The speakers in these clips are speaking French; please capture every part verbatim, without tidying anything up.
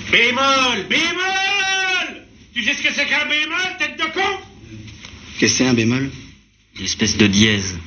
Bémol, bémol! Tu sais ce que c'est qu'un bémol, tête de con? Qu'est-ce que c'est un bémol? Une espèce de dièse.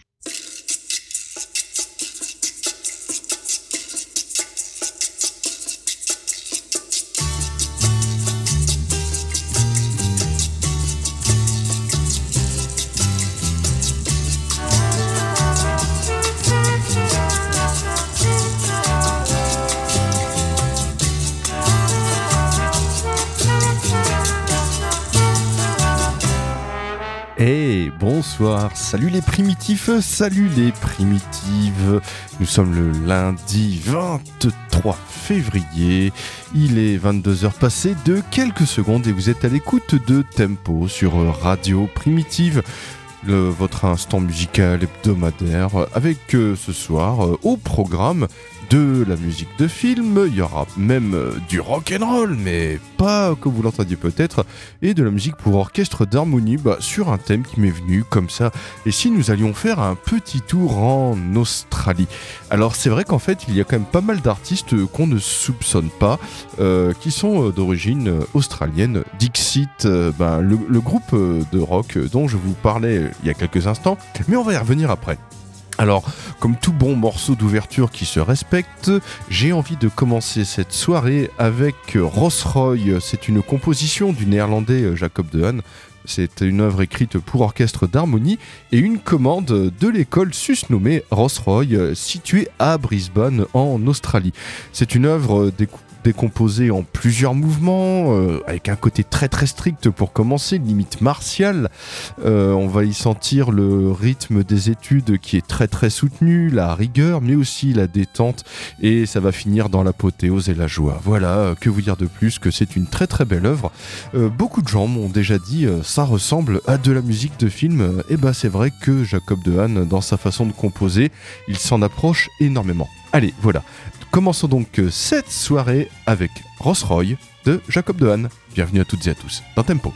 Hey, bonsoir, salut les primitifs, salut les primitives. Nous sommes le lundi vingt-trois février, il est vingt-deux heures passées de quelques secondes et vous êtes à l'écoute de Tempo sur Radio Primitive, le, votre instant musical hebdomadaire avec euh, ce soir euh, au programme de la musique de film, il y aura même euh, du rock'n'roll, mais pas comme vous l'entendiez peut-être, et de la musique pour orchestre d'harmonie bah, sur un thème qui m'est venu comme ça. Et si nous allions faire un petit tour en Australie? Alors c'est vrai qu'en fait il y a quand même pas mal d'artistes qu'on ne soupçonne pas, euh, qui sont euh, d'origine euh, australienne. Dixit, euh, bah, le, le groupe euh, de rock dont je vous parlais euh, il y a quelques instants, mais on va y revenir après. Alors, comme tout bon morceau d'ouverture qui se respecte, j'ai envie de commencer cette soirée avec Ross Roy. C'est une composition du néerlandais Jacob de Haan. C'est une œuvre écrite pour orchestre d'harmonie et une commande de l'école susnommée Ross Roy, située à Brisbane en Australie. C'est une œuvre découpée décomposé en plusieurs mouvements, euh, avec un côté très très strict pour commencer, limite martial. Euh, on va y sentir le rythme des études qui est très très soutenu, la rigueur, mais aussi la détente, et ça va finir dans l'apothéose et la joie. Voilà, euh, que vous dire de plus que c'est une très très belle œuvre. Euh, beaucoup de gens m'ont déjà dit euh, ça ressemble à de la musique de film, et ben c'est vrai que Jacob de Haan, dans sa façon de composer, il s'en approche énormément. Allez, voilà. Commençons donc cette soirée avec Ross Roy de Jacob de Haan. Bienvenue à toutes et à tous dans Tempo.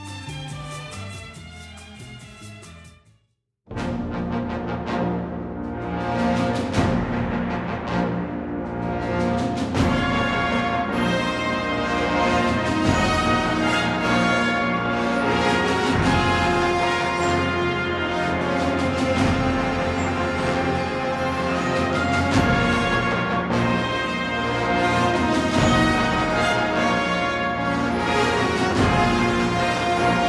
Thank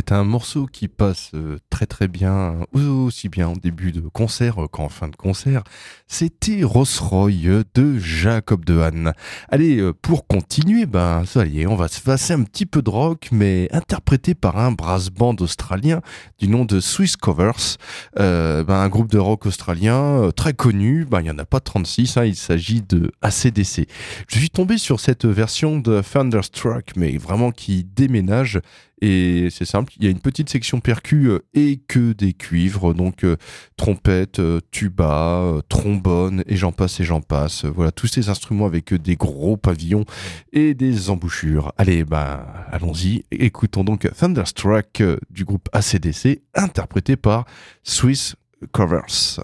c'est un morceau qui passe euh, très très bien, aussi bien en début de concert qu'en fin de concert. C'était Rossroy de Jacob Dehaene. Allez, euh, pour continuer, ben ça y est, on va se passer un petit peu de rock, mais interprété par un brass band australien du nom de Swiss Covers. Euh, ben, un groupe de rock australien euh, très connu, ben, il n'y en a pas trente-six, hein, il s'agit de A C D C. Je suis tombé sur cette version de Thunderstruck, mais vraiment qui déménage. Et c'est simple, il y a une petite section percu euh, et que des cuivres, donc euh, trompette, euh, tuba, euh, trombone, et j'en passe et j'en passe. Voilà, tous ces instruments avec euh, des gros pavillons et des embouchures. Allez, ben, allons-y, écoutons donc Thunderstruck euh, du groupe A C D C, interprété par Swiss Covers.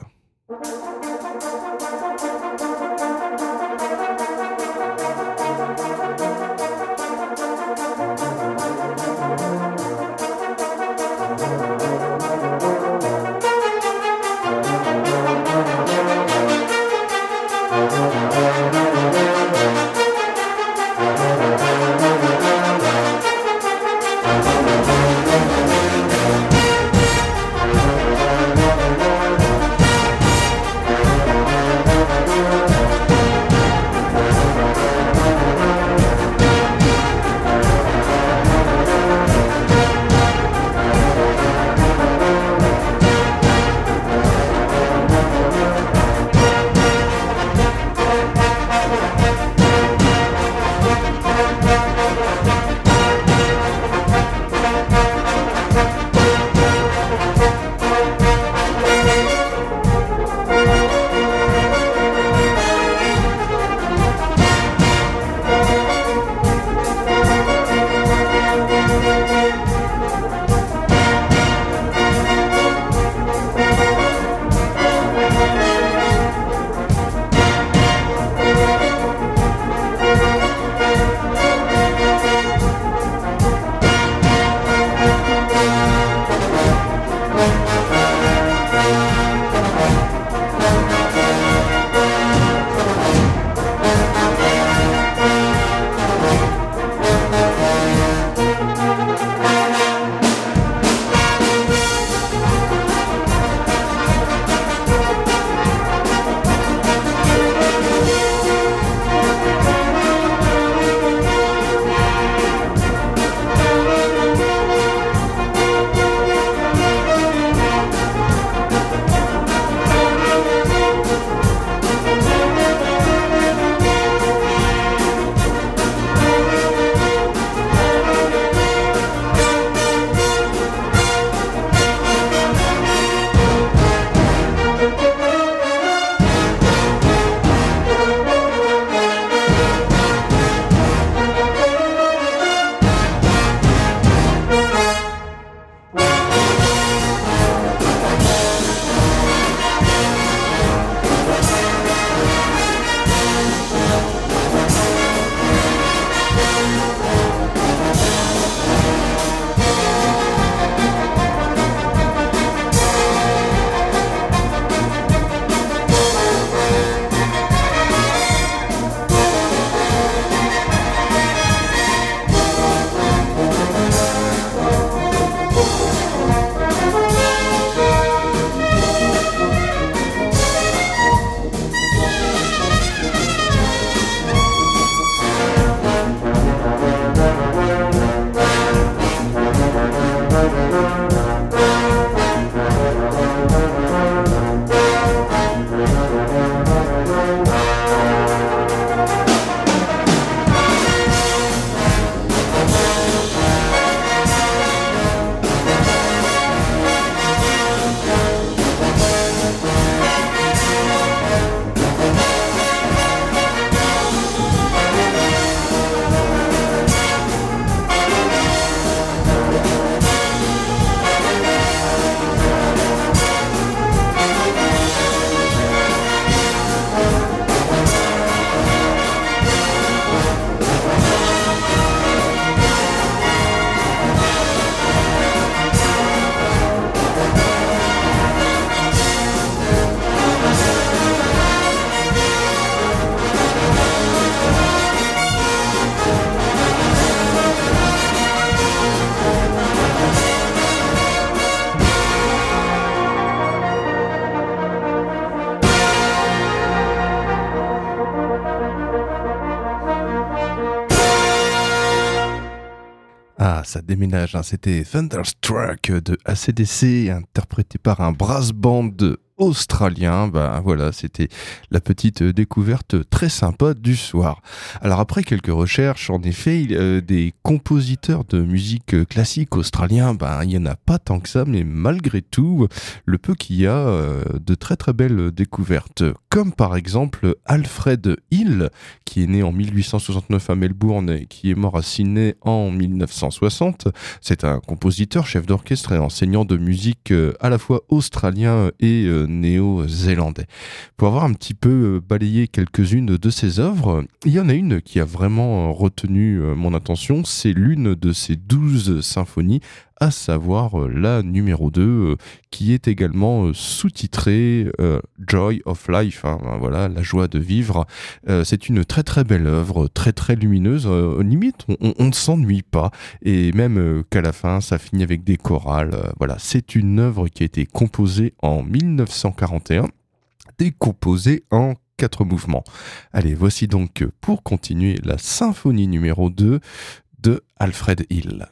ça déménage, hein. C'était Thunderstruck de A C D C, interprété par un brass band australien. Bah voilà, c'était la petite découverte très sympa du soir. Alors après quelques recherches, en effet, il, euh, des compositeurs de musique classique australiens, bah il y en a pas tant que ça, mais malgré tout, le peu qu'il y a, euh, de très très belles découvertes. Comme par exemple Alfred Hill, qui est né en mille huit cent soixante-neuf à Melbourne et qui est mort à Sydney en mille neuf cent soixante. C'est un compositeur, chef d'orchestre et enseignant de musique euh, à la fois australien et euh, néo-zélandais. Pour avoir un petit peu balayé quelques-unes de ses œuvres, il y en a une qui a vraiment retenu mon attention, c'est l'une de ses douze symphonies, à savoir la numéro deux, qui est également sous-titrée euh, Joy of Life, hein, voilà, la joie de vivre. Euh, c'est une très très belle œuvre, très très lumineuse, euh, limite on, on ne s'ennuie pas, et même euh, qu'à la fin ça finit avec des chorales. Euh, voilà, c'est une œuvre qui a été composée en mille neuf cent quarante et un, décomposée en quatre mouvements. Allez, voici donc pour continuer la symphonie numéro deux de Alfred Hill.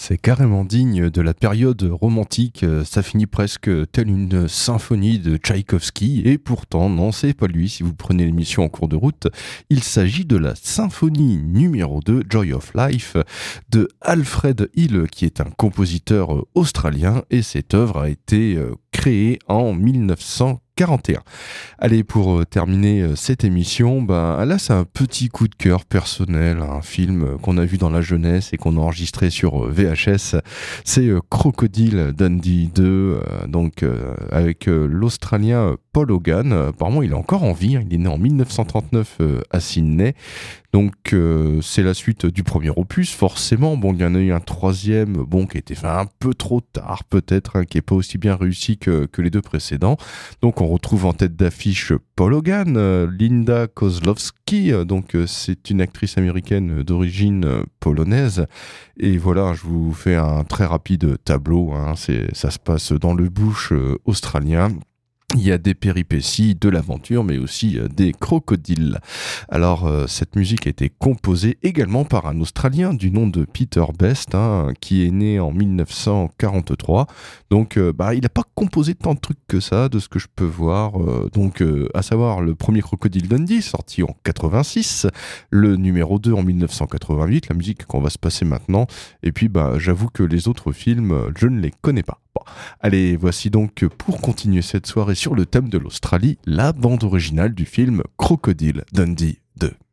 c'est carrément digne de la période romantique, ça finit presque telle une symphonie de Tchaïkovski, et pourtant, non, c'est pas lui, si vous prenez l'émission en cours de route, il s'agit de la symphonie numéro deux, Joy of Life, de Alfred Hill, qui est un compositeur australien, et cette œuvre a été créée en mille neuf cent quarante et un. Allez, pour terminer cette émission, ben, là c'est un petit coup de cœur personnel, un film qu'on a vu dans la jeunesse et qu'on a enregistré sur V H S, c'est Crocodile Dundee deux, donc euh, avec euh, l'Australien Paul Hogan. Apparemment il est encore en vie, hein. Il est né en mille neuf cent trente-neuf euh, à Sydney. Donc euh, c'est la suite du premier opus, forcément. Bon, il y en a eu un troisième, bon, qui a été fait un peu trop tard, peut-être, hein, qui n'est pas aussi bien réussi que, que les deux précédents. Donc on retrouve en tête d'affiche Paul Hogan, euh, Linda Kozlowski, euh, donc euh, c'est une actrice américaine d'origine euh, polonaise. Et voilà, je vous fais un très rapide tableau, hein, c'est, ça se passe dans le bush euh, australien. Il y a des péripéties, de l'aventure, mais aussi euh, des crocodiles. Alors, euh, cette musique a été composée également par un Australien du nom de Peter Best, hein, qui est né en mille neuf cent quarante-trois. Donc, euh, bah, il n'a pas composé tant de trucs que ça, de ce que je peux voir. Euh, donc, euh, à savoir le premier Crocodile Dundee, sorti en quatre-vingt-six, le numéro deux en mille neuf cent quatre-vingt-huit, la musique qu'on va se passer maintenant. Et puis, bah, j'avoue que les autres films, je ne les connais pas. Bon. Allez, voici donc, pour continuer cette soirée sur le thème de l'Australie, la bande originale du film Crocodile Dundee deux.